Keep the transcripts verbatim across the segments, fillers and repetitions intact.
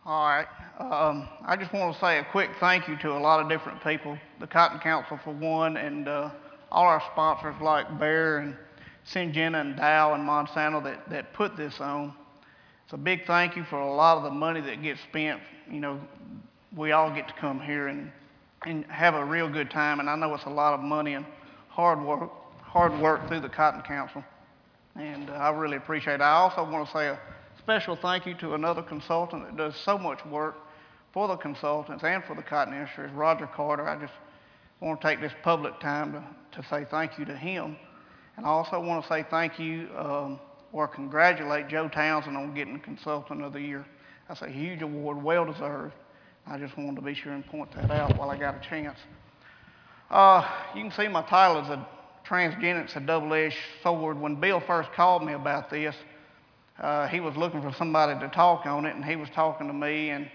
All right. Um, I just want to say a quick thank you to a lot of different people, the Cotton Council for one, and uh, all our sponsors like Bayer and Syngenta and Dow and Monsanto that, that put this on. It's a big thank you for a lot of the money that gets spent. You know, we all get to come here and, and have a real good time, and I know it's a lot of money and hard work, hard work through the Cotton Council, and uh, I really appreciate it. I also want to say a special thank you to another consultant that does so much work for the consultants and for the cotton industry, is Roger Carter. I just want to take this public time to, to say thank you to him. And I also want to say thank you um, or congratulate Joe Townsend on getting the Consultant of the Year. That's a huge award, well deserved. I just wanted to be sure and point that out while I got a chance. Uh, you can see my title is a Transgenics, a double-edged sword. When Bill first called me about this, uh, he was looking for somebody to talk on it, and he was talking to me, and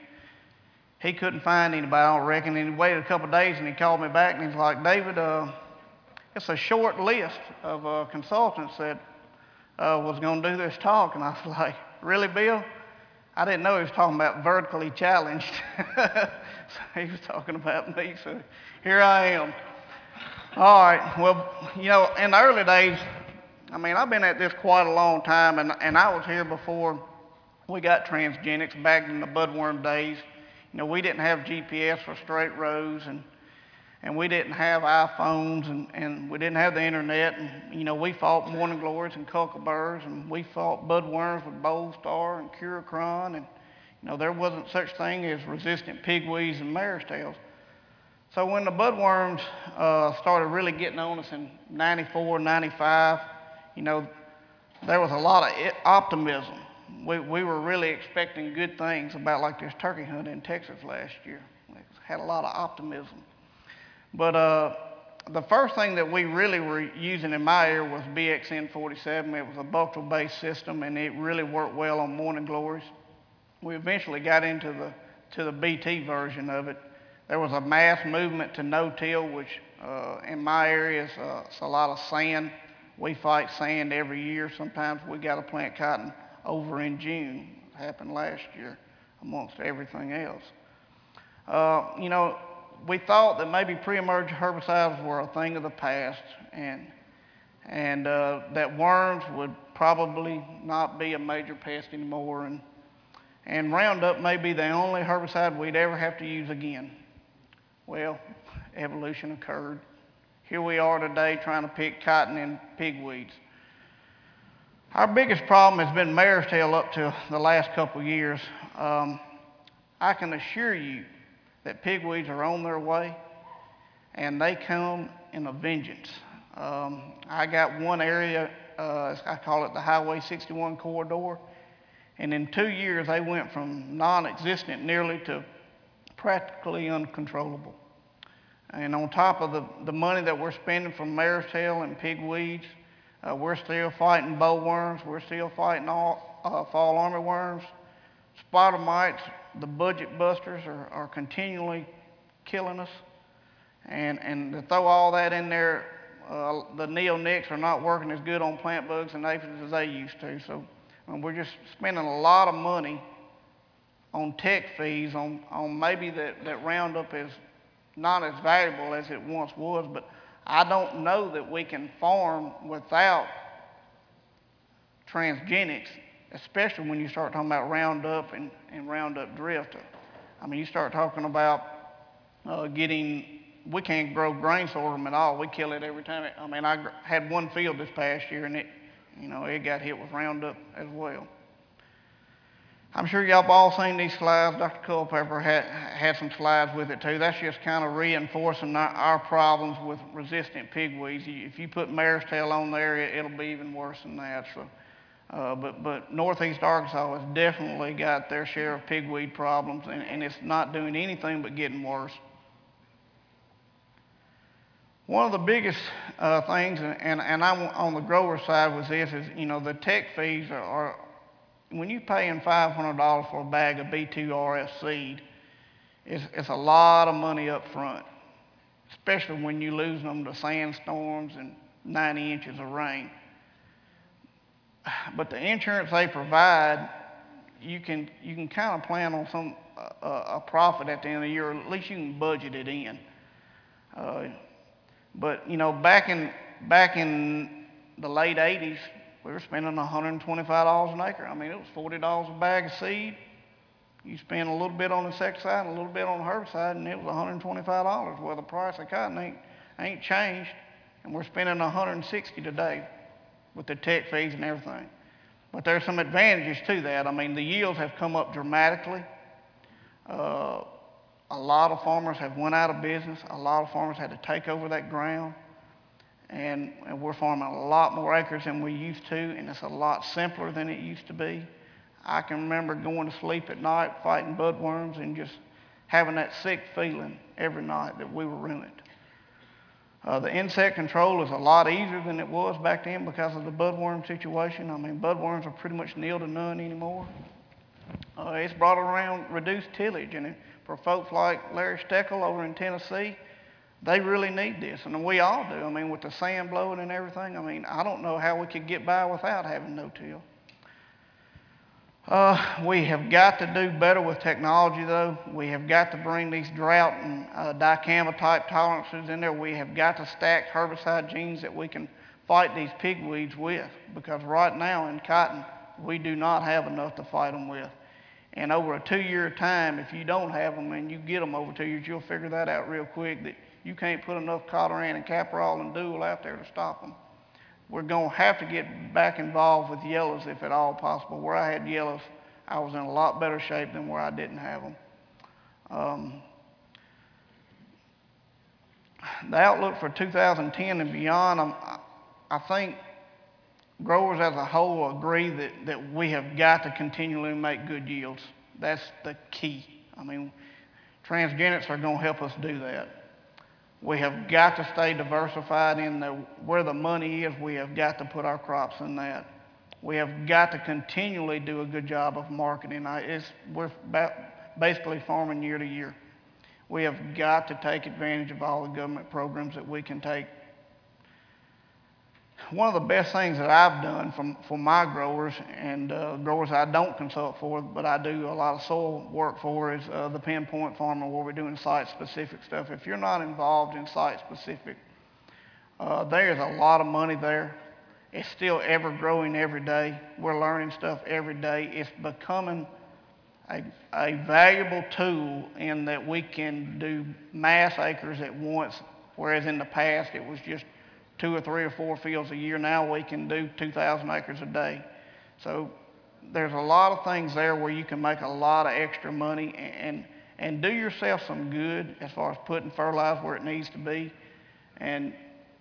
he couldn't find anybody, I don't reckon, and he waited a couple of days, and he called me back, and he's like, David, uh, it's a short list of uh, consultants that uh, was going to do this talk. And I was like, really, Bill? I didn't know he was talking about vertically challenged. So he was talking about me, so here I am. All right, well, you know, in the early days, I mean, I've been at this quite a long time, and, and I was here before we got transgenics back in the budworm days. You know, we didn't have G P S for straight rows, and and we didn't have iPhones, and, and we didn't have the internet, and, you know, we fought morning glories and cuckleburrs, and we fought budworms with Bolestar and Curacron, and, you know, there wasn't such thing as resistant pigweeds and mare's tails. So when the budworms uh, started really getting on us in ninety-four, ninety-five, you know, there was a lot of optimism. We, we were really expecting good things about like this turkey hunt in Texas last year. We had a lot of optimism. But uh, the first thing that we really were using in my area was B X N forty-seven. It was a Buctrel-based system, and it really worked well on morning glories. We eventually got into the to the B T version of it. There was a mass movement to no-till, which uh, in my area is uh, it's a lot of sand. We fight sand every year. Sometimes we got to plant cotton over in June. It happened last year, amongst everything else. Uh, you know, we thought that maybe pre-emergent herbicides were a thing of the past, and, and uh, that worms would probably not be a major pest anymore, and, and Roundup may be the only herbicide we'd ever have to use again. Well, evolution occurred. Here we are today trying to pick cotton and pigweeds. Our biggest problem has been mare's tail up to the last couple of years. Um, I can assure you that pigweeds are on their way, and they come in a vengeance. Um, I got one area, uh, I call it the Highway sixty-one corridor, and in two years they went from non-existent nearly to practically uncontrollable. And on top of the, the money that we're spending from mare's tail and pigweeds, uh, we're still fighting bowworms, we're still fighting all uh, fall armyworms, spider mites. The budget busters are, are continually killing us. And, and to throw all that in there, uh, the neonics are not working as good on plant bugs and aphids as they used to. So um, we're just spending a lot of money on tech fees, on, on maybe that, that Roundup is not as valuable as it once was, but I don't know that we can farm without transgenics, especially when you start talking about Roundup and, and Roundup Drift. I mean, you start talking about uh, getting, we can't grow grain sorghum at all. We kill it every time. It, I mean, I had one field this past year, and it, you know, it got hit with Roundup as well. I'm sure y'all have all seen these slides. Doctor Culpepper had, had some slides with it too. That's just kind of reinforcing our, our problems with resistant pigweeds. If you put mare's tail on there, it, it'll be even worse than that. So. Uh, but, but Northeast Arkansas has definitely got their share of pigweed problems, and, and it's not doing anything but getting worse. One of the biggest uh, things, and, and I'm on the grower side with this, is, you know, the tech fees are, are when you're paying five hundred dollars for a bag of B two R S seed, it's, it's a lot of money up front, especially when you're losing them to sandstorms and ninety inches of rain. But the insurance they provide, you can you can kind of plan on some uh, a profit at the end of the year, or at least you can budget it in. Uh, but you know, back in back in the late eighties, we were spending one hundred twenty-five dollars an acre. I mean, it was forty dollars a bag of seed. You spend a little bit on insecticide and a little bit on herbicide, and it was one hundred twenty-five dollars. Well, the price of cotton ain't ain't changed, and we're spending one hundred sixty dollars today with the tech fees and everything. But there's some advantages to that. I mean, the yields have come up dramatically. Uh, a lot of farmers have went out of business. A lot of farmers had to take over that ground. And, and we're farming a lot more acres than we used to, and it's a lot simpler than it used to be. I can remember going to sleep at night fighting budworms and just having that sick feeling every night that we were ruined. Uh, the insect control is a lot easier than it was back then because of the budworm situation. I mean, budworms are pretty much nil to none anymore. Uh, it's brought around reduced tillage, and for folks like Larry Steckel over in Tennessee, they really need this, and we all do. I mean, with the sand blowing and everything, I mean, I don't know how we could get by without having no-till. Uh, we have got to do better with technology, though. We have got to bring these drought and uh, dicamba type tolerances in there. We have got to stack herbicide genes that we can fight these pigweeds with, because right now in cotton, we do not have enough to fight them with. And over a two-year time, if you don't have them and you get them over two years, you'll figure that out real quick, that you can't put enough Cotoran and Caparol and Dual out there to stop them. We're going to have to get back involved with yellows if at all possible. Where I had yellows, I was in a lot better shape than where I didn't have them. Um, the outlook for two thousand ten and beyond, I'm, I think growers as a whole agree that, that we have got to continually make good yields. That's the key. I mean, transgenics are going to help us do that. We have got to stay diversified in the, where the money is. We have got to put our crops in that. We have got to continually do a good job of marketing. I, it's, we're basically farming year to year. We have got to take advantage of all the government programs that we can take. One of the best things that I've done from, for my growers, and uh, growers I don't consult for, but I do a lot of soil work for, is uh, the Pinpoint Farmer, where we're doing site-specific stuff. If you're not involved in site-specific, uh, there's a lot of money there. It's still ever growing every day. We're learning stuff every day. It's becoming a, a valuable tool in that we can do mass acres at once, whereas in the past it was just two or three or four fields a year. Now we can do two thousand acres a day. So there's a lot of things there where you can make a lot of extra money and, and do yourself some good as far as putting fertilizer where it needs to be, and,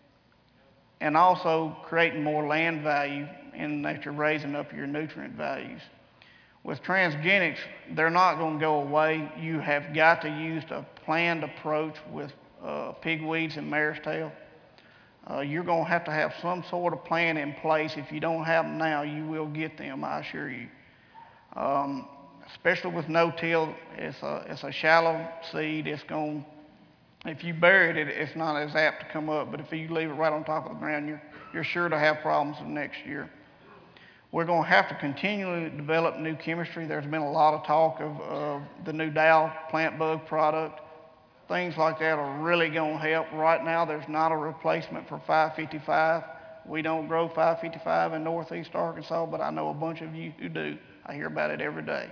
and also creating more land value in that you're raising up your nutrient values. With transgenics, they're not going to go away. You have got to use a planned approach with uh, pigweeds and mare's tail. Uh, you're going to have to have some sort of plan in place. If you don't have them now, you will get them, I assure you. Um, especially with no-till, it's a, it's a shallow seed. It's going, if you buried it, it's not as apt to come up, but if you leave it right on top of the ground, you're, you're sure to have problems the next year. We're going to have to continually develop new chemistry. There's been a lot of talk of, of the new Dow plant bug product. Things like that are really going to help. Right now, there's not a replacement for five fifty-five. We don't grow five fifty-five in northeast Arkansas, but I know a bunch of you who do. I hear about it every day.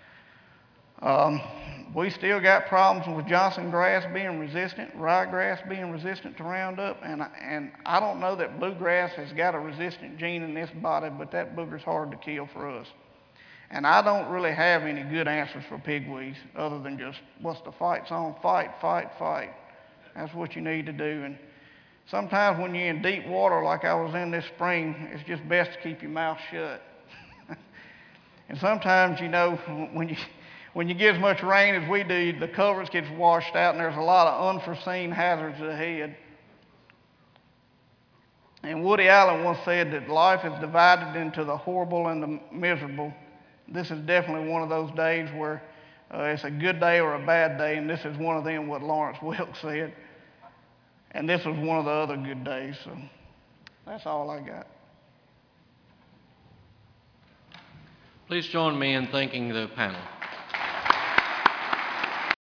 Um, we still got problems with Johnson grass being resistant, ryegrass being resistant to Roundup, and I, and I don't know that bluegrass has got a resistant gene in its body, but that booger's hard to kill for us. And I don't really have any good answers for pigweeds other than just, what's the fight song? Fight, fight, fight. That's what you need to do. And sometimes when you're in deep water like I was in this spring, it's just best to keep your mouth shut. And sometimes, you know, when you, when you get as much rain as we do, the covers gets washed out and there's a lot of unforeseen hazards ahead. And Woody Allen once said that life is divided into the horrible and the miserable. This is definitely one of those days where uh, it's a good day or a bad day, and this is one of them, what Lawrence Welk said. And this was one of the other good days, so that's all I got. Please join me in thanking the panel.